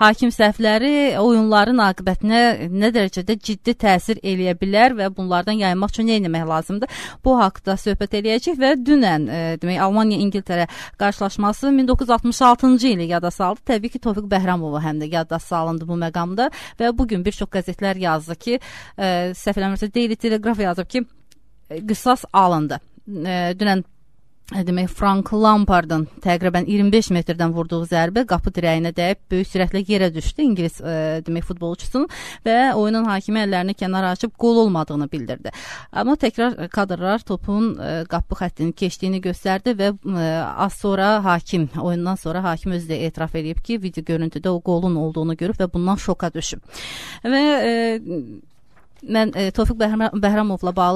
hakim səhvləri oyunların aqibətinə nə dərəcədə ciddi təsir eləyə bilər və bunlardan yayınmaq üçün nə etmək lazımdır? Bu haqda söhbət eləyəcək və dünən demək Almaniya-İngiltərə qarşılaşması 1966-cı ili yada saldı. Təbii ki, Tofiq Bəhramovu həm də yada salındı bu məqamda və bugün bir çox qəzetlər yazdı ki, səhv eləmirəmsə Daily Telegraph yazıb ki, qisas alındı. Dünən demək Frank Lampardın təqribən 25 metrdən vurduğu zərbə qapı dirəyinə dəyib böyük sürətlə yerə düşdü İngilis demək futbolçusunun və oyunun hakimi əllərini kənara açıb qol olmadığını bildirdi. Amma təkrar kadrlar topun qapı xəttini keçdiyini göstərdi və az sonra oyundan sonra hakim özü də etiraf edib ki, video görüntüdə o qolun olduğunu görüb və bundan şoka düşüb. Və mən Tofiq Bəhramovla bağlı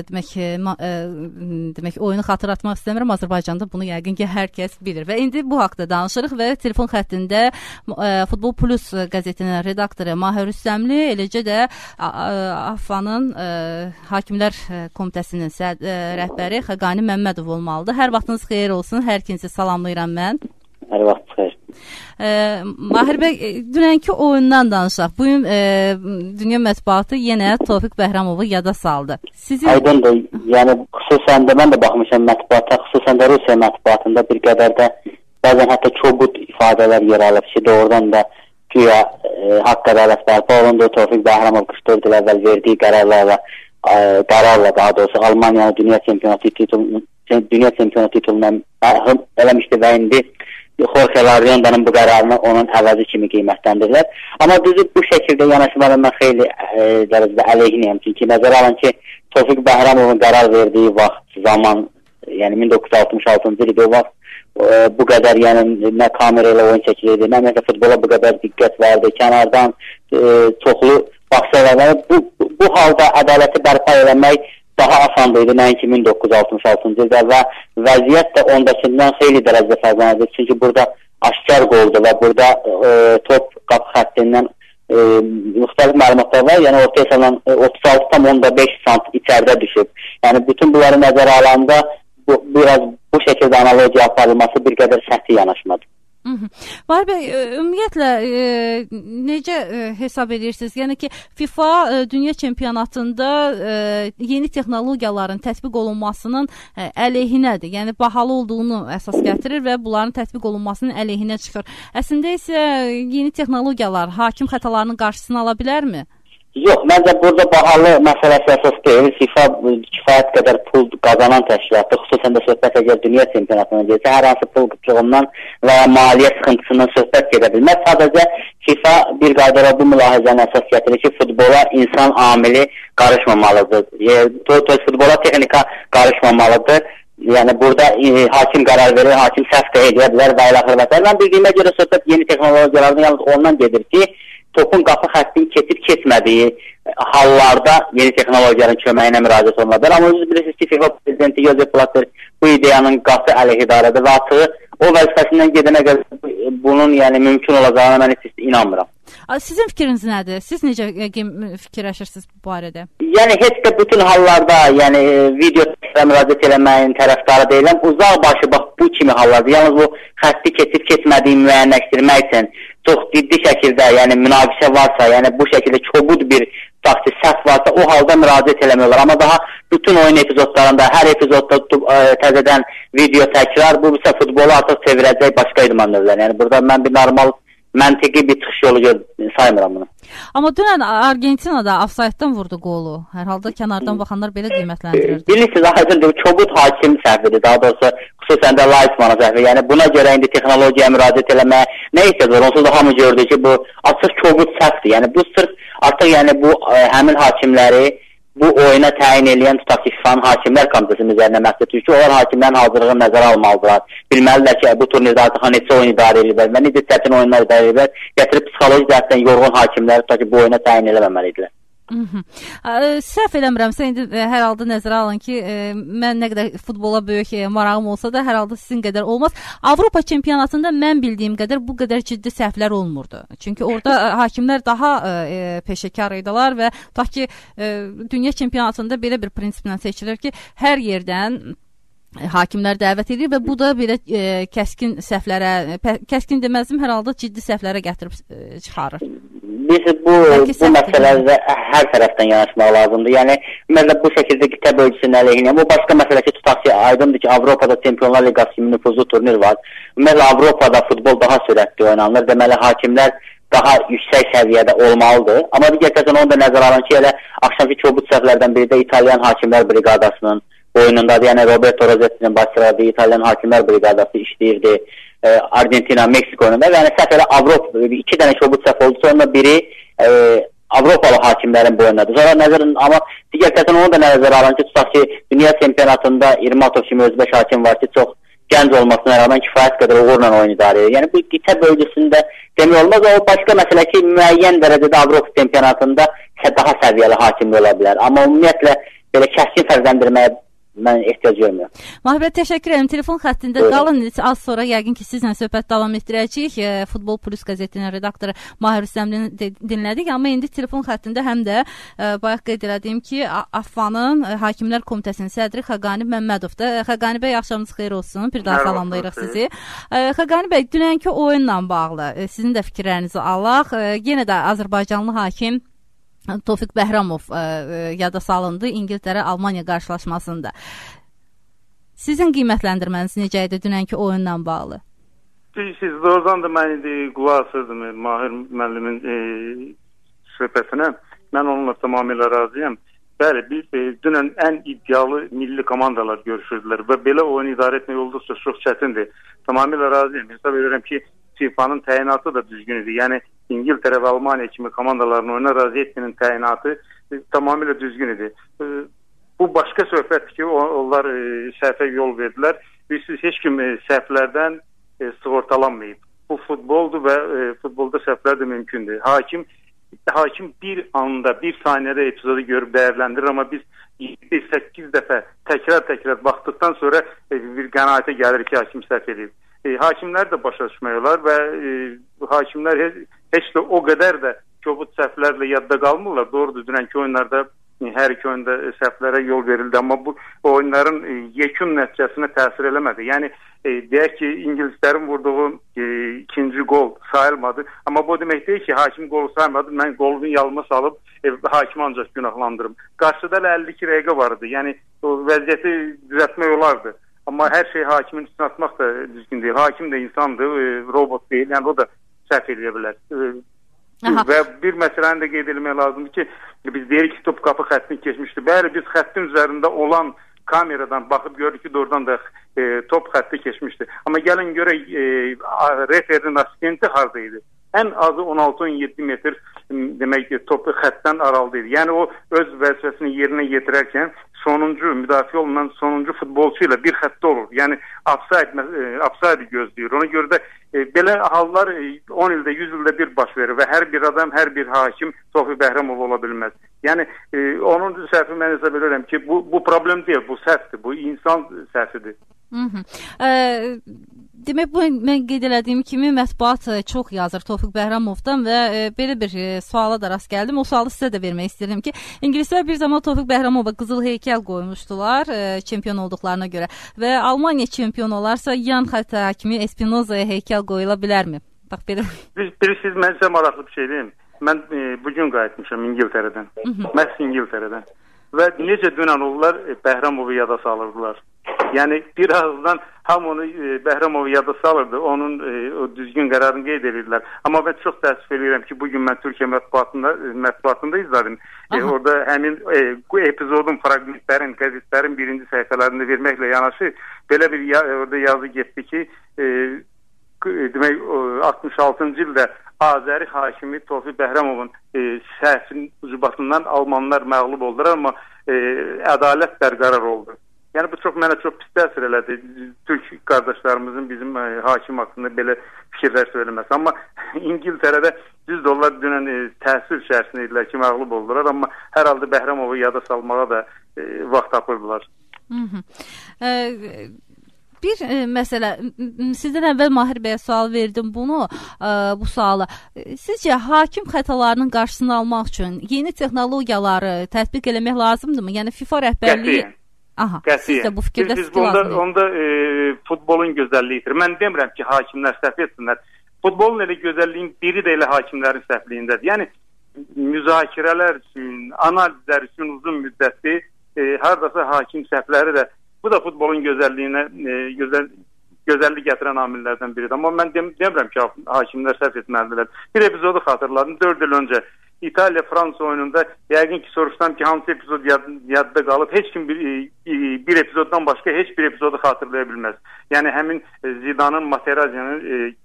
demək oyunu xatırlatmaq istəmirəm. Azərbaycanda bunu yəqin ki, hər kəs bilir. Və indi bu haqda danışırıq və telefon xəttində Futbol Plus qəzetinin redaktoru Mahir Rüstəmli, eləcə də AFFA-nın Hakimlər Komitəsinin rəhbəri Xəqani Məmmədov olmalıdır. Hər vaxtınız xeyir olsun. Hər ikinizi salamlayıram mən. Hər vaxt xeyir. Mahir bəy, dünənki oyundan danışaq. Bugün dünya mətbuatı yenə Tofiq Bəhramovu yada saldı. Aydındır. Yəni xüsusən də mən də baxmışam mətbuata, xüsusən də Rusiya mətbuatında bir qədər də bəzən hətta kobud ifadələr yer alıb ki, doğrudan da güya haqq ədalət bərpa olundu. Tofiq Bəhramov 44 il əvvəl verdiyi qərarla daha doğrusu Almaniyanın dünya çempionatı tituluna eləmişdi və indi Jorge Lariondanın bu qərarını onun əvəzi kimi qiymətləndirirlər. Amma düzü bu şəkildə yanaşmadan mən xeyli dərəcədə əleyhinəyəm. Çünki nəzərə alın ki, Tofiq Bəhramovun qərar verdiyi vaxt, zaman, yəni 1966-cı ildə o vaxt bu qədər, yəni nə kamera ilə oyun çəkilirdi, nə məsələ futbola bu qədər diqqət verdi, kənardan çoxlu baxsalar. Bu halda ədaləti bərpa eləmək daha asandır, nəinki 1966-cı ildə və vəziyyət də ondakından xeyli dərəcədə fərqlənir. Çünki burada aşkar qoldur və burada top qapı xəttindən müxtəlif məlumatlar var. Yəni orta hesabla 36,5 sant içəridə düşüb. Yəni bütün bunları nəzərə alanda biraz bu şəkildə analogiya aparılması bir qədər səthi yanaşmadır. Mahir bəy, ümumiyyətlə necə hesab edirsiniz? Yəni ki, FIFA dünya çempionatında yeni texnologiyaların tətbiq olunmasının əleyhinədir. Yəni bahalı olduğunu əsas gətirir və bunların tətbiq olunmasının əleyhinə çıxır. Əslində isə yeni texnologiyalar hakim xətalarının qarşısını ala bilərmi? Yox, məncə burada bahalı məsələsi əsas deyil. FIFA kifayət qədər pul qazanan təşkilatdır. Xüsusən də söhbət əgər dünya çempionatına gəlsə, hər hansı pul qıtlığından və ya maliyyə sıxıntısından söhbət gedə bilməz. Sadəcə FIFA bir qaydada bu mülahizəni əsas gətirir ki, futbola insan amili qarışmamalıdır. Futbola texnika qarışmamalıdır. Yəni burada hakim qərar verir, hakim səhv də edə bilər və ilaxır və s. Mən bildiyimə görə söhbət yeni texnologiyalardan yalnız ondan gedir ki, topun qapı xəttini keçib-keçmədiyi hallarda yeni texnologiyanın köməyinə müraciət olunur. Amma siz bilirsiniz ki, FIFA prezidenti Josep Blatter bu ideyanın qapı əleyhidarıdır və açığı o vəzifəsindən gedənə qədər bunun yəni mümkün olacağına mən heç inanmıram. Sizin fikriniz nədir? Siz necə fikirləşirsiniz bu barədə? Yəni heç də bütün hallarda, yəni video müraciət eləməyin tərəfdarı deyiləm. Uzaq başı bax bu kimi hallarda, yalnız bu xətti keçib-keçmədiyini müəyyənləşdirmək üçün çox ciddi şəkildə, yəni münaqişə varsa, yəni bu şəkildə kobud bir taksi səhv varsa, o halda müraciət eləmiyorlar. Amma daha bütün oyun epizodlarında, hər epizodda təzədən video təkrar, bu isə futbolu artıq çevirəcək başqa idman növləri. Yəni burada mən bir normal məntiqi bir çıxış yolu saymıram bunu. Amma dünən Argentinada ofsaytdan vurdu qolu. Hər halda kənardan baxanlar belə qiymətləndirirdi. Bilirsiniz, aydındır, kobud hakim səhvidir. Daha doğrusu xüsusən də Leitman'a səhvi. Yəni buna görə indi texnologiyaya müraciət eləməyə nə ehtiyac var? Onsuz da hamı gördü ki, bu açıq kobud səhvdir. Yəni bu sırf artıq yəni bu həmin hakimləri bu oyuna təyin edən tutaq ki, FIFA'nın Hakimlər Komitəsinin üzərinə məxsusdur ki, onlar hakimlərin hazırlığını nəzərə almalıdırlar. Bilməlilər ki, bu turnirdə artıq neçə oyun idarə edirlər və necə çətin oyunlar idarə edirlər. Gətirib psixoloji cəhətdən yorğun hakimləri tutaq ki, bu oyuna təyin eləməməlidirlər. Səhv eləmirəmsə, indi hər halda nəzərə alın ki, mən nə qədər futbola böyük marağım olsa da, hər halda sizin qədər olmaz. Avropa çempionatında mən bildiyim qədər bu qədər ciddi səhvlər olmurdu. Çünki orada hakimlər daha peşəkar idilər və tutaq ki, dünya çempionatında belə bir prinsiplə seçilir ki, hər yerdən hakimlər dəvət edir və bu da belə kəskin səhvlərə, kəskin deməzdim, hər halda ciddi səhvlərə gətirib çıxarır. Biz bu məsələdə hər tərəfdən yanaşmaq lazımdır. Yəni, ümumiyyətlə bu şəkildə qitə bölgüsünün əleyhinə. Bu başqa məsələ ki, tutaq ki, aydındır ki, Avropada Çempionlar Liqası kimi nüfuzlu turnir var. Ümumiyyətlə Avropada futbol daha sürətli oynanılır. Deməli, hakimlər daha yüksək səviyyədə olmalıdır. Amma digər tərəfdən onu da nəzərə alın ki, elə axşamki kobud səhvlərdən biri də İtalyan Hakimlər Briqadasının oyunundadır. Yəni Roberto Rossetti'nin başçıladığı İtalyan Hakimlər Briqadası işləyirdi. Argentina, Meksika oyununda. Yəni səhv elə Avropa, 2 dənə kobud səhv oldu. Sonra biri Avropalı hakimlərin boyundadır. Sonra amma digər tərəfdən onu da nəzərə alın ki, tutaq ki, dünya çempionatında İrmatov kimi özbeş hakim var ki, çox gənc olmasına rağmen kifayət qədər uğurla oyun idarə edir. Yəni bu qitə bölgüsündə demək olmaz. O başqa məsələ ki, müəyyən dərəcədə Avropa çempionatında daha səviyyəli hakimli ola bilər. Amma ümumiyyətlə belə kəskin fərqləndirməyə mən ehtiyac görmürəm. Mahir bəy, təşəkkür edirəm. Telefon xəttində qalın. Az sonra yəqin ki, sizlə söhbət davam etdirəcəyik. Futbol Plus qəzetinin redaktoru Mahir Rüstəmlini dinlədik. Amma indi telefon xəttində həm də bayaq qeyd elədiyim ki, AFFA-nın Hakimlər Komitəsinin sədri Xəqani Məmmədovdur. Xəqani bəy, axşamınız xeyir olsun. Bir daha salamlayırıq sizi. Xəqani bəy, dünənki oyunla bağlı sizin də fikirlərinizi alaq. Yenə də Azərbaycanlı hakim Tofiq Bəhramov yada salındı İngiltərə-Almaniya qarşılaşmasında. Sizin qiymətləndirməniz necə idi dünənki oyunla bağlı? Siz doğrudan da mən qulaq asırdım Mahir müəllimin söhbətinə. Mən onunla tamamilə razıyam. Bəli, dünən ən iddialı milli komandalar görüşürdülər və belə oyun idarə etmək olduqca çox çətindir. Tamamilə razıyam. Hesab edirəm ki, FIFA'nın təyinatı da düzgün idi. Yəni İngiltərə və Almaniya kimi komandaların oyuna Rosetti'nin təyinatı tamamilə düzgün idi. Bu başqa söhbətdir ki, onlar səhvə yol verdilər. Heç kim səhvlərdən sığortalanmayıb. Bu futboldur və futbolda səhvlər də mümkündür. Hakim bir anda, bir saniyədə epizodu görüb dəyərləndirir, amma biz 7-8 dəfə təkrar baxdıqdan sonra bir qənaətə gəlir ki, hakim səhv edib. Hakimlər də başa düşmək olar və hakimlər heç də o qədər də kobud səhvlərlə yadda qalmırlar. Doğrudur, dünənki oyunlarda hər iki oyunda səhvlərə yol verildi, amma bu oyunların yekun nəticəsinə təsir eləmədi. Yəni, deyək ki, İngilislərin vurduğu ikinci gol sayılmadı, amma bu demək deyil ki, hakim golu saymadı, mən golun yalma salıb hakimi ancaq günahlandırım. Qarşıda 52 dəqiqə vardı, yəni o vəziyyəti düzəltmək olardı. Amma hər şey hakimin üstünə atmaq da düzgün deyil. Hakim də insandır, robot deyil, yəni o da səhv edə bilər. Və bir məsələni də qeyd etmək lazımdır ki, biz deyirik ki, top qapı xəttini keçmişdir. Bəli, biz xəttin üzərində olan kameradan baxıb görürük ki, doğrudan da top xətti keçmişdir. Amma gəlin görək, referinin assistenti harada idi? Ən azı 16-17 metr demək ki, topu xəttdən aralıda idi. Yəni o öz vəzifəsini yerinə yetirərkən sonuncu, müdafiə olunan sonuncu futbolçu ilə bir xəttdə olur. Yəni offside gözləyir. Ona görə də belə hallar 10 ildə, 100 ildə bir baş verir və hər bir adam, hər bir hakim Tofiq Bəhramov ola bilməz. Yəni onun səhvi mən hesab edirəm ki, bu problem deyil, bu səhvdir, bu insan səhvidir. Demək, bu mən qeyd elədiyim kimi mətbuat çox yazır Tofiq Bəhramovdan və belə bir suala da rast gəldim. O sualı sizə də vermək istəyirəm ki, İngilislər bir zaman Tofiq Bəhramova qızıl heykəl qoymuşdular çempion olduqlarına görə və Almaniya çempion olarsa yan xətt hakimi Espinoza'ya heykəl qoyula bilərmi? Bax belə. Bilirsiniz, mən sizə maraqlı bir şey deyim. Mən bugün qayıtmışam İngiltərədən. Məhz İngiltərədən. Və necə dünən onlar Bəhramovu yada salırdılar. Yəni bir ağızdan hamı onu Bəhramovu yada salırdı, onun o düzgün qərarını qeyd edirlər. Amma mən çox təəssüf edirəm ki, bugün mən Türkiyə mətbuatında izlədim. Orada həmin epizodun fraqmentlərin, qəzetlərin birinci səhifələrində verməklə yanaşı belə bir orada yazı getdi ki, demək 66-cı ildə Azəri hakimi Tofiq Bəhramovun səhvinin ucubatından Almanlar məğlub oldular, amma ədalət bərqərar oldu. Yəni bu mənə çox pis təsir elədi. Türk qardaşlarımızın bizim hakim haqqında belə fikirlər söyləməsi. Amma İngiltərədə $100 dünən təsir içərisində idilər ki, məğlub oldular, amma hər halda Bəhramovu yada salmağa da vaxt tapırdılar. Bir məsələ, sizdən əvvəl Mahir bəyə sual verdim bu sualı. Sizcə hakim xətalarının qarşısını almaq üçün yeni texnologiyaları tətbiq eləmək lazımdırmı? Yəni FIFA rəhbərliyi Aha, siz də bu fikirdə biz onda futbolun gözəlliyidir. Mən demirəm ki, hakimlər səhv etsinlər. Futbolun elə gözəlliyin biri də elə hakimlərin səhvliyindədir. Yəni müzakirələr üçün, analizlər üçün uzun müddətli hardasa hakim səhvləri də bu da futbolun gözəlliyinə gözəllik gətirən amillərdən biridir. Amma mən demirəm ki, hakimlər səhv etməlidirlər. Bir epizodu xatırladım. 4 il öncə İtaliya-Fransa oyununda yəqin ki, soruşsam ki, hansı epizod yadda qalıb, heç kim bir epizoddan başqa heç bir epizodu xatırlaya bilməz. Yəni həmin Zidane'ın Materazzi'nin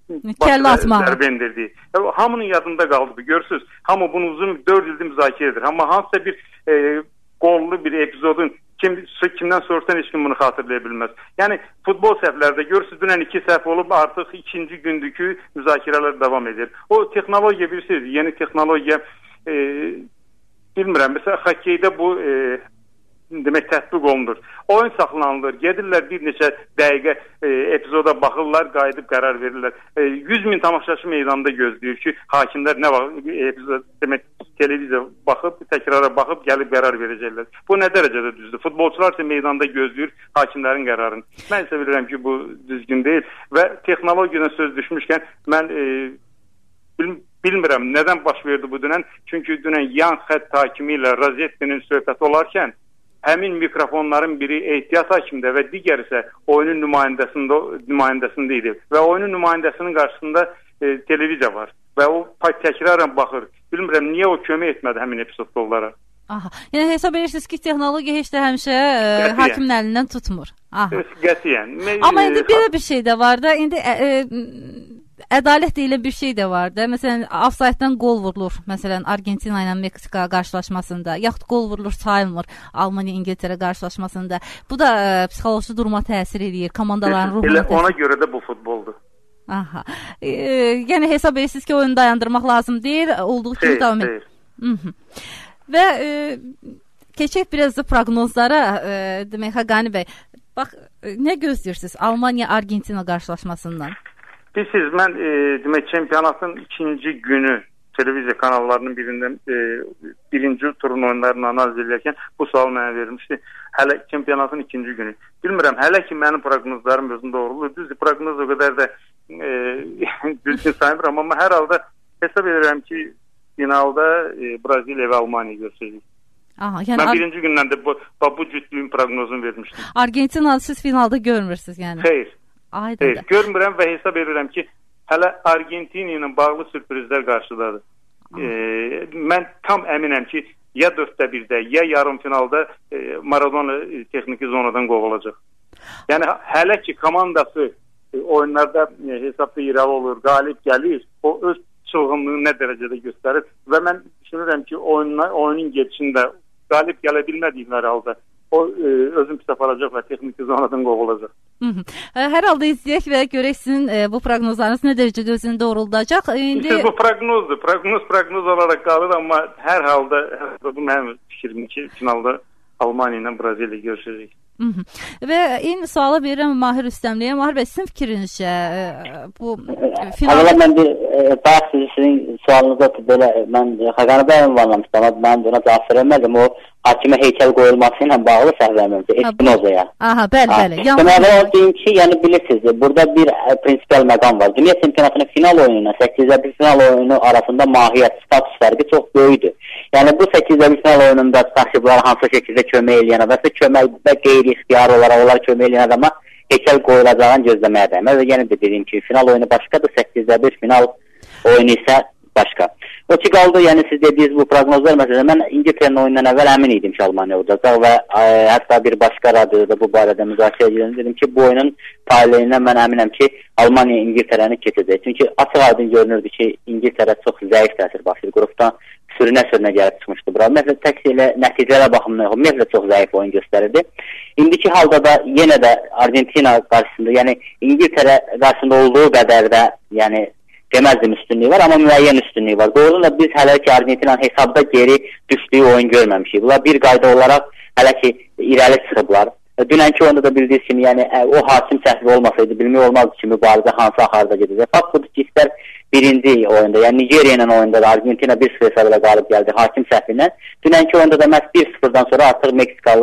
zərbə indirdiyi. Hamının yadında qaldı. Görürsünüz, hamı bunu uzun 4 ildir müzakirə edir. Amma hansısa bir qollu bir epizodun kimdən soruşsan heç kim bunu xatırlaya bilməz. Yəni futbol səhvlərdə görürsünüz, dünən 2 səhv olub, artıq ikinci gündükü müzakirələr davam edir. O texnologiya bilirsiniz, yeni texnologiya bilmirəm, məsələn xokkeydə bu demək tətbiq olunur. Oyun saxlanılır, gedirlər bir neçə dəqiqə epizoda baxırlar, qayıdıb qərar verirlər. 100.000 tamaşaçı meydanda gözləyir ki, hakimlər nə vaxt epizod demək televiziya baxıb, təkrara baxıb gəlib qərar verəcəklər. Bu nə dərəcədə düzdür? Futbolçular isə meydanda gözləyir hakimlərin qərarını. Mən isə bilirəm ki, bu düzgün deyil və texnologiyadan söz düşmüşkən mən bilmirəm nədən baş verdi bu dünən. Çünki dünən yan xətt hakimi ilə Razettinin söhbəti olarkən həmin mikrofonların biri ehtiyat hakimdə və digər isə oyunun nümayəndəsində idi. Və oyunun nümayəndəsinin qarşısında televiziya var. Və o təkrarən baxır. Bilmirəm, niyə o kömək etmədi həmin epizodda onlara? Aha. Yəni hesab edirsiniz ki, texnologiya heç də həmişə hakimin əlindən tutmur. Aha. Qətiyyən. Amma indi belə bir şey də var da, indi ədalət deyilən bir şey də var da. Məsələn, ofsaytdan qol vurulur. Məsələn, Argentina ilə Meksika qarşılaşmasında, yaxud qol vurulur, sayılmır Almaniya-İngiltərə qarşılaşmasında. Bu da psixoloji duruma təsir edir, komandaların ruhuna. Elə ona görə də bu futboldur. Aha. Yəni hesab edirsiniz ki, oyunu dayandırmaq lazım deyil, olduğu kimi davam edir. Və keçək biraz da proqnozlara. Demək, Xaqani bəy, bax, nə gözləyirsiniz Almaniya-Argentina qarşılaşmasından? Bilirsiniz, mən demək çempionatın ikinci günü televiziya kanallarının birindən birinci turun oyunlarını analiz edərkən bu sual mənə verilmişdi. Hələ çempionatın ikinci günü. Bilmirəm, hələ ki mənim proqnozlarım özündə doğruludur. Düzdür, proqnoz o qədər də düzgün saymıram, amma hər halda hesab edirəm ki, finalda Braziliya və Almaniya görsəcək. Yəni mən birinci gündən də bu cütlüyün proqnozunu vermişdim. Argentina siz finalda görmürsünüz yəni? Xeyr. Görmürəm və hesab edirəm ki, hələ Argentina ilə bağlı sürprizlər qarşıdadır. Mən tam əminəm ki, ya 4-1-də, ya yarım finalda Maradona texniki zonadan qovulacaq. Yəni, hələ ki, komandası oyunlarda hesabda irəli olur, qalib gəlir, o öz çılğınlığı nə dərəcədə göstərir və mən düşünürəm ki, oyunun gedişində qalib gələ bilmədikləri halda o özün pis aparacaq və texniki zonadan qovulacaq. Hər halda izləyək və görək sizin bu proqnozlarınız nə dərəcədə özünü doğruldacaq. Bu proqnozdur. Proqnoz olaraq qalır, amma hər halda bu mənim fikrim ki, finalda Almaniya ilə Braziliya görüşəcək. Və eyni sualı verirəm Mahir Rüstəmliyə. Mahir bəy, sizin fikrinizcə bu final... Mən bayaq sizin sualınızda belə, mən Xaqani bəyə ünvanlamışdım, amma mən buna cavab verəmədim. O hakimə heykəl qoyulması ilə bağlı səhvləmirdi, Espinoza'ya. Aha, bəli. Deməli, o deyim ki, yəni bilirsiniz, burada bir prinsipial məqam var. Dünya çempionatının final oyunu ilə 8-1 final oyunu arasında mahiyyət, status fərqi çox böyükdür. Yəni bu 8-1 final oyununda taşıblar hansı şəkildə kömək eləyən və kömək və qeyri-ixtiyar olaraq onlar kömək eləyən adama heykəl qoyulacağını gözləməyə dəyməz. Və yenə də dediyim ki, final oyunu başqadır, 8-1 final oyunu isə başqa. O ki qaldı, yəni siz dediyiniz bu proqnozlar məsələn, mən İngiltərənin oyundan əvvəl əmin idim ki, Almaniya olacaq və hətta bir başqa radioda bu barədə müzakirə edirəm. Dedim ki, bu oyunun taleyindən mən əminəm ki, Almaniya İngiltərəni keçəcək. Çünki açıq-aydın görünürdü ki, İngiltərə çox zəif təsir başlayır. Qrupdan sürünə gəlib çıxmışdı bura. Məsələn, tək elə nəticələr baxımından yox, ümumiyyətlə çox zəif oyun göstərirdi. İndiki halda da yenə də Argentina qarşısında, yəni İngiltərə qarşısında olduğu qədər də, yəni deməzdim üstünlüyü var, amma müəyyən üstünlüyü var. Doğrudan da biz hələ ki Argentinanın hesabda geri düşdüyü oyun görməmişik. Bunlar bir qayda olaraq hələ ki irəli çıxıblar. Dünənki oyunda da bildiyiniz kimi, yəni o hakim səhvi olmasaydı, bilmək olmazdı ki, mübarizə hansı axarda gedəcək. Fakt budur ki, istər birinci oyunda, yəni Nigeriya ilə oyunda da Argentina 1-0 hesabıyla qalib gəldi hakim səhvindən. Dünənki oyunda da məhz 1-0-dan sonra artıq Meksikalılar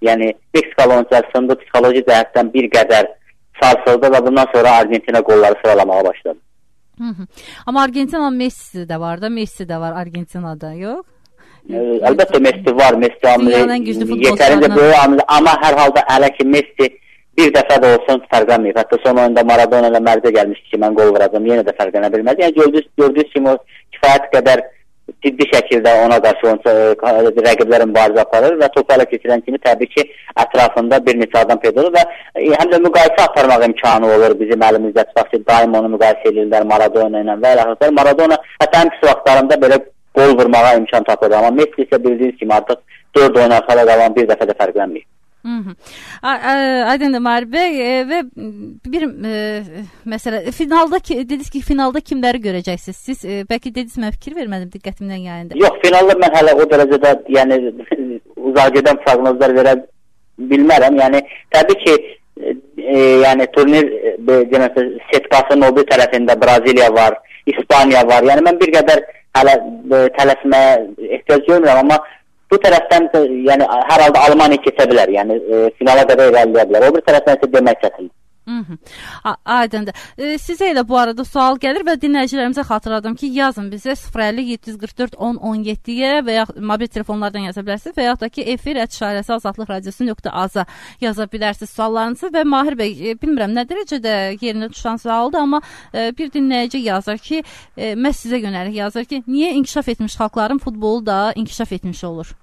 Yəni Meksikalı oyunçular psixoloji cəhətdən bir qədər sarsıldı və bundan sonra Argentina qolları sıralamağa başladı. Amma Argentina Messi də var da, Messi də var Argentinada, yox? Əlbəttə Messi var, Messi yetərincə böyük, amma hər halda hələ ki Messi bir dəfə də olsun fərqlənməyib. Hətta son oyunda Maradona ilə mərzə gəlmişdi ki, mən qol vuracam, yenə də fərqlənə bilmədi. Yəni gördüyünüz kimi o kifayət qədər ciddi şəkildə ona qarşı rəqiblər mübarizə aparır və topu ələ keçirən kimi təbii ki, ətrafında bir neçə adam peyda olur və həm də müqayisə aparmaq imkanı olur bizim əlimizdə. Tutaq ki, daim onu müqayisə edirlər Maradona ilə və eləxəslər. Maradona hətta həm pis vaxtlarında belə qol vurmağa imkan tapır. Amma Messi isə bildiyiniz kimi artıq 4 oyun arxada qalan bir dəfə də fərqlənməyib. Aydındır Mahir bəy və bir məsələ dediniz ki, finalda kimləri görəcəksiniz? Siz bəlkə dediniz, mən fikir vermədim diqqətimdən yayında. Yox, finalda mən hələ o dərəcədə yəni uzaq gedən proqnozlar verə bilmərəm. Yəni təbii ki, yəni turnir deməsə setkasının o bir tərəfində Braziliya var, İspaniya var. Yəni mən bir qədər hələ tələsməyə ehtiyac görmürəm, amma bu tərəfdən yəni hər halda Almaniya keçə bilər. Yəni finala qədər irəliləyə bilər. O bir tərəfdən isə demək çətindir. Aydındır. Sizə elə bu arada sual gəlir və dinləyicilərimizə xatırladım ki, yazın bizə 050-744-1017-yə və ya mobil telefonlardan yaza bilərsiniz və ya da ki, efir@azadlıqradiosu.az-a yaza bilərsiniz suallarınızı və Mahir bəy, bilmirəm nə dərəcədə yerinə düşən sualdır, amma bir dinləyici yazır ki, məhz sizə yönəlik yazır ki, niyə inkişaf etmiş xalqların futbolu da inkişaf etmiş olur?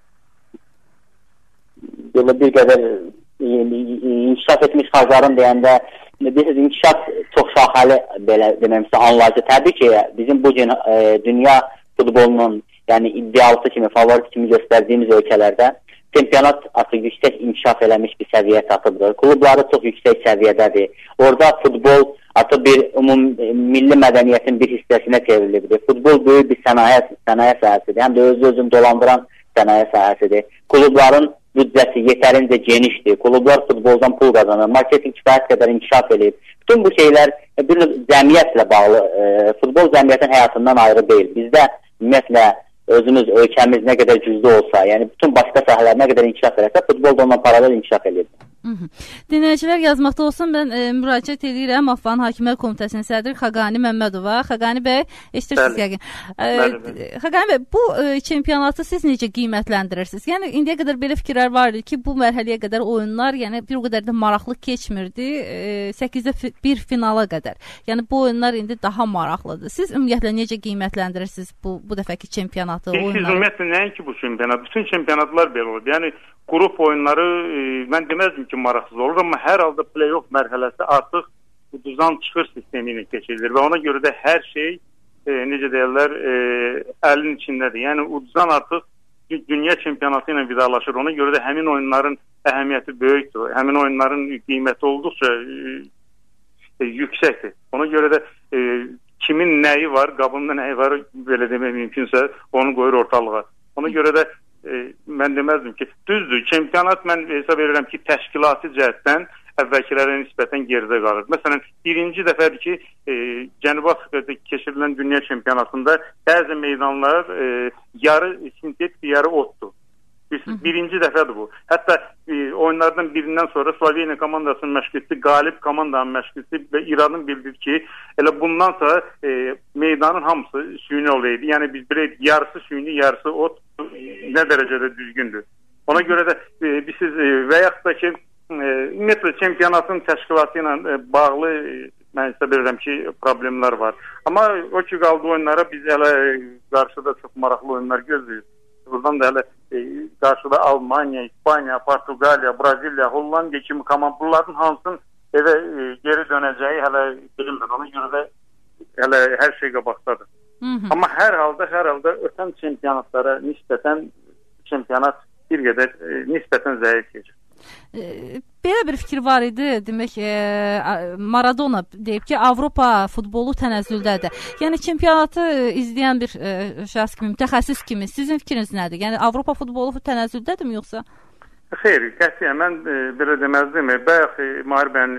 Belə bir qədər inkişaf etmiş xalqların deyəndə inkişaf çox şaxəli belə deməmsə anlayıcı. Təbii ki, bizim bu gün dünya futbolunun yəni iddialısı kimi, favoriti kimi göstərdiyimiz ölkələrdə çempionat artıq yüksək inkişaf eləmiş bir səviyyə tapıbdır. Klubları çox yüksək səviyyədədir. Orada futbol artıq bir milli mədəniyyətin bir hissəsinə çevrilibdir. Futbol böyük bir sənaye sahəsidir. Həm də özünü dolandıran sənaye sahəsidir. Klubların büdcəsi yetərincə genişdir. Klublar futboldan pul qazanır. Marketing kifayət qədər inkişaf edib. Bütün bu şeylər bir cəmiyyətlə bağlı. Futbol cəmiyyətin həyatından ayrı deyil. Bizdə ümumiyyətlə özümüz, ölkəmiz nə qədər güclü olsa, yəni bütün başqa sahələr nə qədər inkişaf edərsə, futbol da ondan paralel inkişaf edir. Dinləyicilər yazmaqda olsun, mən müraciət edirəm Afan Hakimlər Komitəsinin sədri Xaqani Məmmədova. Xaqani bəy, eşidirsiniz yəqin. Xaqani bəy, bu çempionatı siz necə qiymətləndirirsiniz? Yəni indiyə qədər belə fikirlər var idi ki, bu mərhələyə qədər oyunlar, yəni bir o qədər də maraqlı keçmirdi, 8-də 1 finala qədər. Yəni bu oyunlar indi daha maraqlıdır. Siz ümumiyyətlə necə qiymətləndirirsiniz bu dəfəki çempionatı, oyunları? Siz ümumiyyətlə nəinki bu çempionat, bütün çempionatlar belə olur. Yəni qrup oyunları mən deməzdim ki, maraqsız olur, amma hər halda play-off mərhələsi artıq uduzan çıxır sistemi ilə keçirilir və ona görə də hər şey necə deyirlər əlin içindədir. Yəni uduzan artıq dünya çempionatı ilə vidalaşır. Ona görə də həmin oyunların əhəmiyyəti böyükdür. Həmin oyunların qiyməti olduqca yüksəkdir. Ona görə də kimin nəyi var, qabında nəyi var, belə demək mümkünsə onu qoyur ortalığa. Ona görə də mən deməzdim ki, düzdür, çempionat mən hesab edirəm ki, təşkilati cəhətdən əvvəlkilərə nisbətən geridə qalır. Məsələn, birinci dəfədir ki, Cənubi Afrikada keçirilən dünya çempionatında bəzi meydanlar yarı sintetik, yarı otdur. Birinci dəfədir bu. Hətta oyunlardan birindən sonra Sloveniya komandasının məşqçisi, qalib komandanın məşqçisi və İranın bildirdi ki, elə bundan sonra meydanın hamısı süni olaydı. Yəni biz belə yarısı süni, yarısı ot nə dərəcədə düzgündür. Ona görə də biz və yaxud da ki, ümumiyyətlə çempionatın təşkilatı ilə bağlı mən hesab edirəm ki, problemlər var. Amma o ki, qaldı oyunlara biz hələ qarşıda çox maraqlı oyunlar gözləyirik. Buradan da hələ qarşıda Almaniya, İspaniya, Portuqaliya, Braziliya, Hollandiya kimi komandaların hansının evə geri dönəcəyi hələ bilinmir. Ona görə də hələ hər şey qabaqdadır. Amma hər halda ötən çempionatlara nisbətən çempionat bir qədər nisbətən zəif keçir. Belə bir fikir var idi, demək Maradona deyib ki, Avropa futbolu tənəzzüldədir. Yəni çempionatı izləyən bir şəxs kimi, mütəxəssis kimi sizin fikriniz nədir? Yəni Avropa futbolu tənəzzüldədirmi yoxsa? Xeyr, qətiyyən mən belə deməzdim. Bayaq Mahir bəyin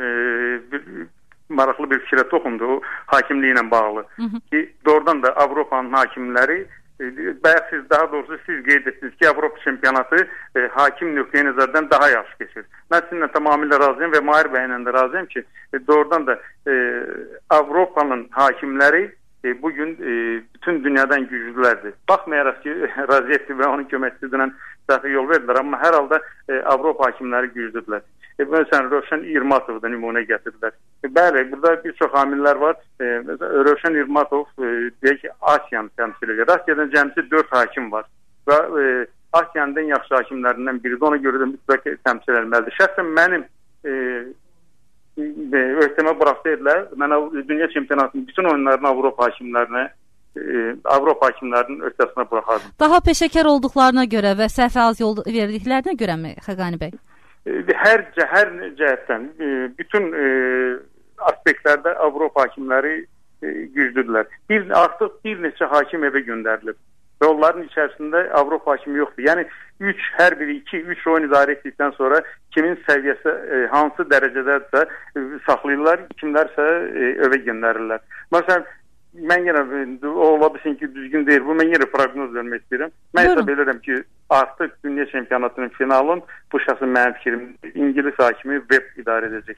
maraqlı bir fikrə toxundu, o hakimliyi ilə bağlı. Ki, doğrudan da Avropanın hakimləri Bayaq siz, daha doğrusu siz qeyd etdiniz ki, Avropa çempionatı hakim nöqteyi nəzərdən daha yaxşı keçir. Mən sizinlə tamamilə razıyım və Mahir bəylə də razıyım ki, doğrudan da Avropanın hakimləri bugün bütün dünyadan güclülərdir. Baxmayaraq ki, Raziyevski və onun köməkçisindən dəfə yol verdilər, amma hər halda Avropa hakimləri güclüdürlər. Məsələn, Rövşən İrmatov da nümunə gətirdilər. Bəli, burada bir çox amillər var. Rövşən İrmatov deyək ki, Asiyanı təmsil edir. Asiyadan cəmsi 4 hakim var və Asiyanın ən yaxşı hakimlərindən biridir. Ona görə də mütləq təmsil edilməlidir. Şəxsən mənim öhdəmə buraxsaydılar, mən dünya çempionatının bütün oyunlarını Avropa hakimlərinin öhdəsinə buraxardım. Daha peşəkar olduqlarına görə və səhvə az yol verdiklərinə görəmi Xəqani bəy? Hər cəhətdən bütün aspektlərdə Avropa hakimləri güclüdürlər. Artıq bir neçə hakim evə göndərilib və onların içərisində Avropa hakimi yoxdur. Yəni hər biri 2-3 oyun idarə etdikdən sonra kimin səviyyəsi hansı dərəcədədirsə saxlayırlar, kimlərsə evə göndərirlər. Məsələn, mən yenə ola bilsin ki, düzgün deyil. Bu, mən yenə proqnoz vermək istəyirəm. Mən hesab edirəm ki, artıq dünya çempionatının finalın bu şəxsin mənim fikrim İngilis hakimi Webb idarə edəcək.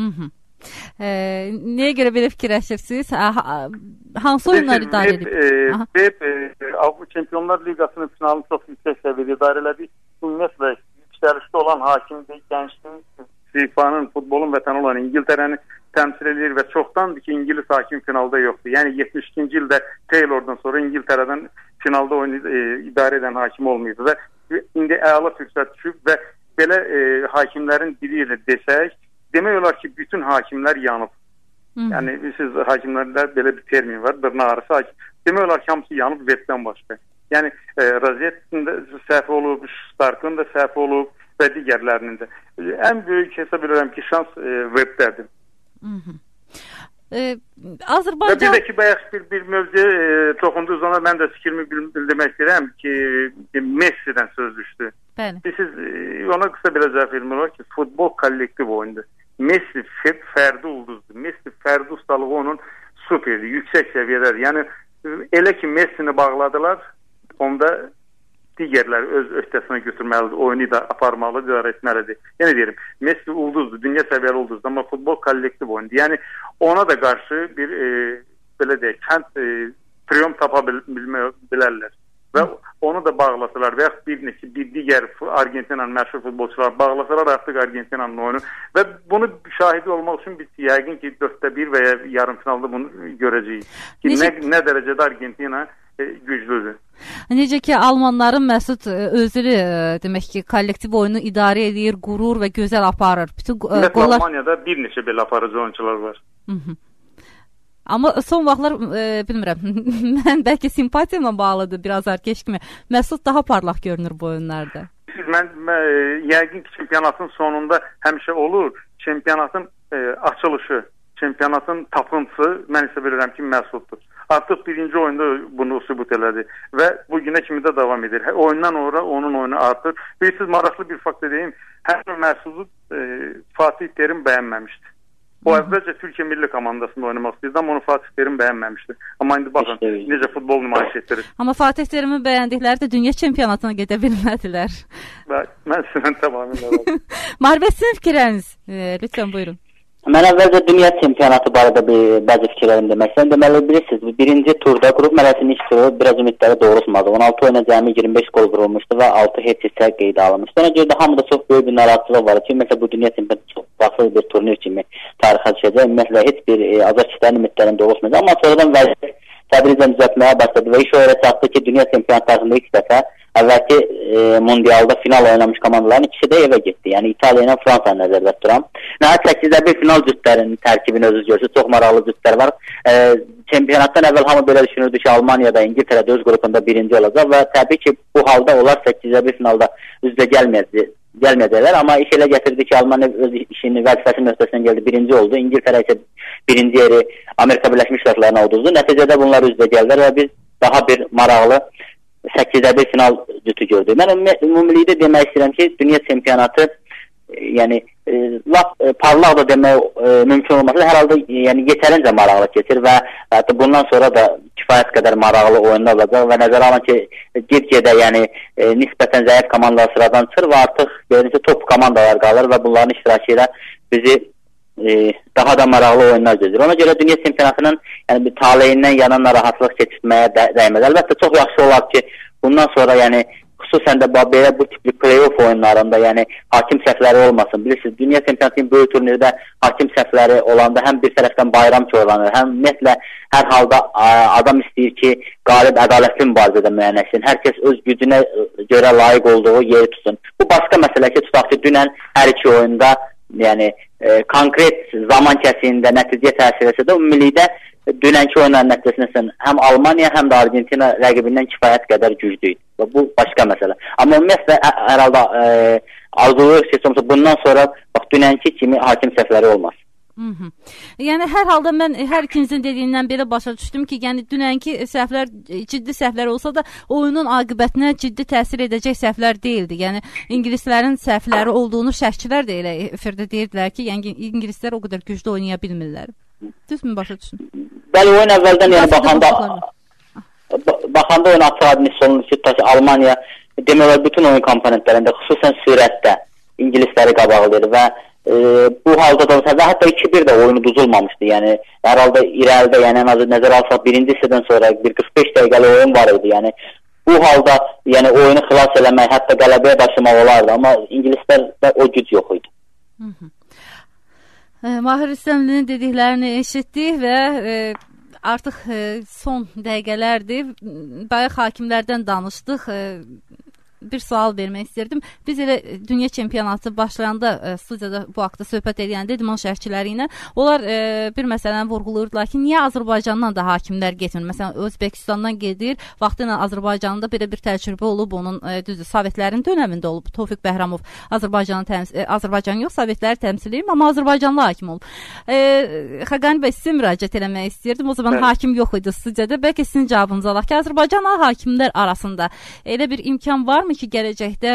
Nəyə görə belə fikirləşirsiniz? Hansı oyunlar idarə edib? Webb Avropa Çempionlar Liqasının finalını çox yüksək səviyyədə idarə elədi. Ümumiyyətlə yüksəlişdə olan hakimdir, gənclik, FIFA'nın, futbolun vətəni olan İngiltərəni təmsil edir və çoxdandır ki, İngilis hakim finalda yoxdur. Yəni 72-ci ildə Taylor'dan sonra İngiltərədən finalda oyunu idarə edən hakim olmayıb və indi əla fürsət düşüb və belə hakimlərin biri ilə desək, demək olar ki, bütün hakimlər yanıb. Yəni siz hakimlərdə belə bir termin var, dırnaq arası hakim. Demək olar ki, hamısı yanıb Webb'dən başqa. Yəni Raziyevskinin də səhv olub, Stark'ın da səhv olub və digərlərinin də. Ən böyük hesab edirəm ki, şans Webb'dədir. Azərbaycan... Bir də ki, bayaq bir mövzuya toxunduğunuz zaman mən də fikrimi bildirmək istəyirəm ki, Messi'dən söz düşdü. Siz ona qısa belə cavab vermək olar ki, futbol kollektiv oyundur. Messi fərdi ulduzdur. Messi fərdi ustalığı onun superdir, yüksək səviyyədədir. Yəni, elə ki Messi'ni bağladılar, onda digərləri öz öhdəsinə götürməlidir, oyunu da aparmalıdır, idarə etməlidir. Yəni deyirəm, Messi ulduzdur, dünya səviyyəli ulduzdur, amma futbol kollektiv oyundur. Yəni ona da qarşı bir belə deyək, triumf tapa bilərlər və onu da bağlasalar və yaxud bir digər Argentinanın məşhur futbolçular bağlasalar artıq Argentinanın oyunu və bunu şahidi olmaq üçün biz yəqin ki 4-1 və ya yarım finalda bunu görəcəyik. Ki, nə dərəcədə Argentina güclüdür. Necə ki, Almanların Məsud özünü demək ki, kollektiv oyunu idarə edir, qurur və gözəl aparır. Almaniyada bir neçə belə aparıcı oyuncular var. Amma son vaxtlar, bilmirəm, mən bəlkə simpatiyamla bağlıdır, biraz arkeş kimi. Məsud daha parlaq görünür bu oyunlarda. Mən yəqin ki, çempionatın sonunda həmişə olur. Çempionatın açılışı, çempionatın tapıntısı mən isə bilirəm ki, Məsuddur. Artıq birinci oyunda bunu sübut elədi və bugünə kimi də davam edir. Oyundan sonra onun oyunu artır. Bilirsiniz, maraqlı bir fakt edeyim. Həmin Məsudu Fatih Terim bəyənməmişdi. O əvvəlcə Türkiyə milli komandasında oynamaq istəyirdi, amma onu Fatih Terim bəyənməmişdi. Amma indi baxın, necə futbol nümayiş etdirir. Amma Fatih Terimin bəyəndikləri də dünya çempionatına gedə bilmədilər. Mən sizin tamamilə var. Mahir bəy, sizin fikirləriniz, lütfən buyurun. Mən əvvəlcə dünya çempionatı barədə bəzi fikirlərim demək istəyirəm. Deməli, bilirsiniz, birinci turda qrup mərhələsinin ilk turu biraz ümidləri doğrultmadı. 16 oyuna cəmi 25 gol vurulmuşdu və 6 heç hissə qeydə alınmışdı. Ona görə də hamıda çox böyük bir narahatçılıq var ki, ümumiyyətlə bu dünya çempionatı çox vaxtsız bir turnir kimi tarixə düşəcək. Ümumiyyətlə heç bir azar kişilərin ümidlərini doğrultmayacaq. Amma sonradan vəziyyət tədricən düzəltməyə başladı və iş o yerə çatdı ki, dünya çempionatlarında ilk dəfə əvvəlki mundialda final oynamış komandaların ikisi də evə getdi. Yəni İtaliya ilə Fransa nəzərdə tuturam. Nəhayət 8-də bir final cütlərinin tərkibini özünüz görürsünüz. Çox maraqlı cütlər var. Çempionatdan əvvəl hamı belə düşünürdü ki, Almaniyada, İngiltərədə öz qrupunda birinci olacaq və təbii ki, bu halda onlar 8-də bir finalda üzrə gəlməyəcəklər. Amma iş elə gətirdi ki, Almaniya öz işini vəzifəsinin öhdəsindən gəldi, birinci oldu. İngiltərə isə birinci yeri Amerika Birləşmiş Ştatlarına uduzdu. Nəticədə bunlar üzrə gəldilər və biz daha bir maraqlı 8-də bir final cütü gördük. Mən ümumilikdə demək istəyirəm ki, dünya çempionatı yəni lap parlaq da demək mümkün olmasa hər halda yəni yetərincə maraqlı keçir və hətta bundan sonra da kifayət qədər maraqlı oyunlar olacaq və nəzərə alın ki, get-gedə yəni nisbətən zəif komandalar sıradan çıxır və artıq görünür top komandalar qalır və bunların iştirakı ilə bizi daha da maraqlı oyunlar gözləyir. Ona görə dünya çempionatının yəni bir taleyindən yana narahatlıq keçirməyə dəyməz. Əlbəttə çox yaxşı olar ki, bundan sonra yəni xüsusən də belə bu tipli play-off oyunlarında yəni hakim səhvləri olmasın. Bilirsiniz, dünya çempionatının böyük turnirdə hakim səhvləri olanda həm bir tərəfdən bayram korlanır, həm ümumiyyətlə hər halda adam istəyir ki, qalib ədalətli mübarizədə müəyyənləşsin. Hər kəs öz gücünə görə layiq olduğu yeri tutsun. Bu başqa məsələ ki, tutaq ki, dünən hər iki oyunda yəni konkret zaman kəsiyində nəticə təsir etsə də ümumilikdə dünənki oyunların nəticəsində həm Almaniya, həm də Argentina rəqibindən kifayət qədər güclü idi. Və bu başqa məsələ. Amma ümumiyyətlə hər halda arzulayırıq ki, bundan sonra bax dünənki kimi hakim səhvləri olmaz. Yəni hər halda mən hər ikinizin dediyindən belə başa düşdüm ki, yəni dünənki səhvlər ciddi səhvlər olsa da oyunun aqibətinə ciddi təsir edəcək səhvlər deyildi. Yəni ingilislərin səhvləri olduğunu şərhçilər də elə efirdə deyirdilər ki, yəni ingilislər o qədər güclü oynaya bilmirlər. Düzmü başa düşdüm? Bəli, oyun əvvəldən yəni baxanda oyun açıq admis olunur ki, Almaniya demək olar bütün oyun komponentlərində xüsusən sürətdə ingilisləri qabaqlayır və bu halda da və hətta 2-1 də oyunu duzulmamışdı. Yəni hər halda irəlidə yəni ən azı nəzərə alsaq birinci hissədən sonra bir 45 dəqiqəlik oyun var idi. Yəni bu halda yəni oyunu xilas eləmək, hətta qələbəyə daşımaq olardı, amma ingilislərdə o güc yox idi. Mahir İslamlının dediklərini eşitdik və artıq son dəqiqələrdir. Bayaq hakimlərdən danışdıq. Bir sual vermək istərdim. Biz elə dünya çempionatı başlayanda studiyada bu haqda söhbət edəndə idman şərhçiləri ilə onlar bir məsələni vurğulayırdılar ki, niyə Azərbaycandan da hakimlər getmir? Məsələn, Özbəkistandan gedir. Vaxtıyla Azərbaycanda belə bir təcrübə olub, onun düzdür, Sovetlərin dönəmində olub. Tofiq Bəhramov Azərbaycan yox, Sovetləri təmsil edir, amma Azərbaycanlı hakim olub. Xəqani bəy, sizə müraciət eləmək istəyirdim. O zaman hakim yox idi studiyada. Bəlkə sizin cavabınızı alaq ki, Azərbaycanlı hakimlər arasında elə bir imkan varmı ki, gələcəkdə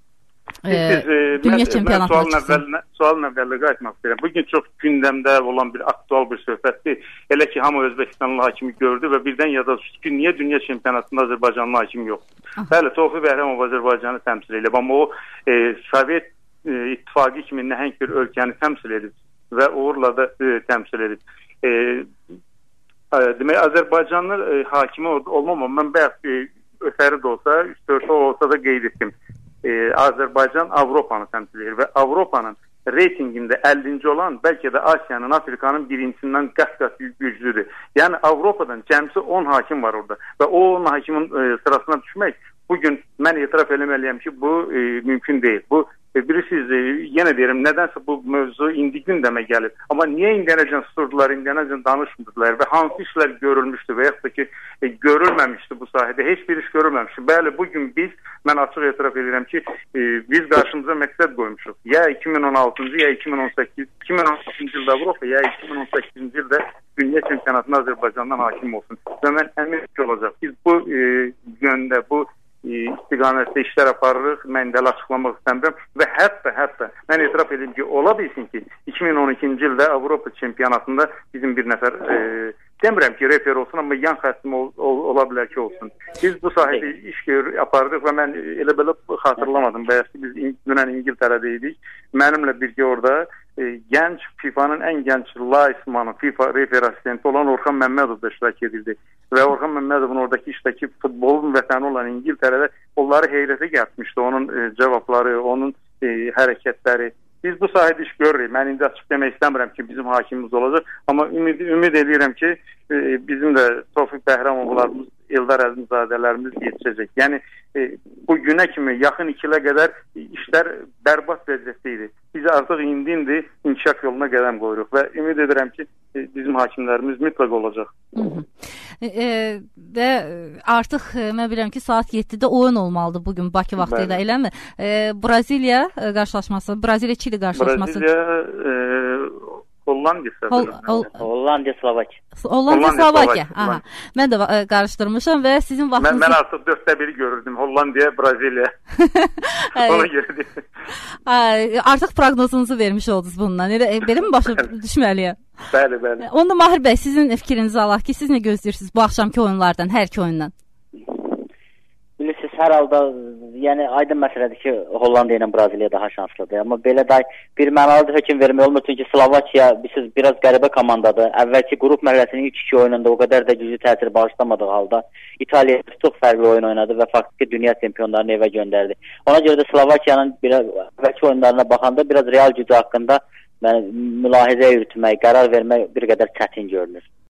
dünya çempionatına çıxsın? Sualın əvvəlinə qayıtmaq istəyirəm. Bugün çox gündəmdə olan bir aktual bir söhbətdir. Elə ki, hamı Özbəkistanlı hakimi gördü və birdən yada düşdü ki, niyə dünya çempionatında Azərbaycanlı hakim yoxdur? Bəli, Tofiq Bəhramov Azərbaycanı təmsil edib, amma o Sovet İttifaqı kimi nəhəng bir ölkəni təmsil edib və uğurla da təmsil edib. Demək, Azərbaycanlı hakimi olmam, mən bəyək ötəri də olsa, 3-4 olsa da qeyd etdim. Azərbaycan Avropanı təmsil edir və Avropanın reytingində 50-ci olan bəlkə də Asiyanın, Afrikanın birincisindən qat-qat güclüdür. Yəni Avropadan cəmsi 10 hakim var orada və o 10 hakimin sırasına düşmək bugün mən etiraf eləməliyəm ki, bu mümkün deyil. Bu bilirsiniz, yenə deyirəm, nədənsə bu mövzu indi gündəmə gəlib. Amma niyə indiyənəcən susturdular, indiyənəcən danışmırdılar və hansı işlər görülmüşdü və yaxud da ki, görülməmişdi bu sahədə, heç bir iş görülməmişdi. Bəli, bugün mən açıq etiraf edirəm ki, biz qarşımıza məqsəd qoymuşuq. Ya 2016-cı, ya 2016-cı ildə Avropa, ya 2018-ci ildə dünya çempionatına Azərbaycandan hakim olsun. Və mən əmin ki, olacaq. Biz bu yöndə, bu istiqamətdə işlər aparırıq, mən də açıqlamaq istəmirəm və hətta mən etiraf edeyim ki, ola bilsin ki 2012-ci ildə Avropa çempionatında bizim bir nəfər demirəm ki, refer olsun, amma yan xəttim ola bilər ki, olsun. Biz bu sahədə iş aparırıq və mən elə belə xatırlamadım. Bəyəs ki, biz dünən İngiltərədə idik. Mənimlə birgə orada gənc FIFA'nın ən gənc laismanı, FIFA refer assistenti olan Orxan Məmmədov da iştirak edirdi. Və Orxan Məmmədovun oradakı işdəki futbolun vətəni olan İngiltərədə onları heyrətə gəlmişdi. Onun cavabları, onun hərəkətləri. Biz bu sahədə iş görürük. Mən indi açıq demək istəmirəm ki, bizim hakimimiz olacaq. Amma ümid edirəm ki, bizim də Tofiq Bəhramovlarımız, Eldar Əzimzadələrimiz yetişəcək. Yəni, bu günə kimi yaxın 2 ilə qədər işlər bərbad vəziyyətdə idi. Biz artıq indi inkişaf yoluna qədəm qoyuruq və ümid edirəm ki, bizim hakimlərimiz mütləq olacaq. Və artıq mən bilirəm ki, saat 7-də oyun olmalıdır bugün Bakı vaxtı ilə, eləmi? Braziliya qarşılaşması, Braziliya-Çili qarşılaşması. Braziliya Hollandiya Hollandiya, Slovakiya. Hollandiya, Slovakiya. Aha. Mən də qarışdırmışam və sizin vaxtınız... Mən artıq 4də 1 görürdüm. Hollandiya, Braziliya. Ona görə. Artıq proqnozunuzu vermiş oldunuz bundan. Belə mi başa düşməliyəm? Bəli. Onda Mahir bəy, sizin fikrinizi alaq ki, siz nə gözləyirsiniz bu axşamki oyunlardan, hər iki oyundan? Bilirsiniz, hər halda, yəni aydın məsələdir ki, Hollandiya ilə Braziliya daha şanslıdır. Amma belə də bir mənalıdır hökm vermək olmur. Çünki Slovakiya biraz qəribə komandadır. Əvvəlki qrup mərhələsinin ilk 2 oyununda o qədər də güclü təsir bağışlamadığı halda İtaliya çox fərqli oyun oynadı və faktiki dünya çempionlarını evə göndərdi. Ona görə də Slovakiyanın əvvəlki oyunlarına baxanda biraz real gücü haqqında mülahizə yürütmək, qərar vermək bir qədər çətin görünür.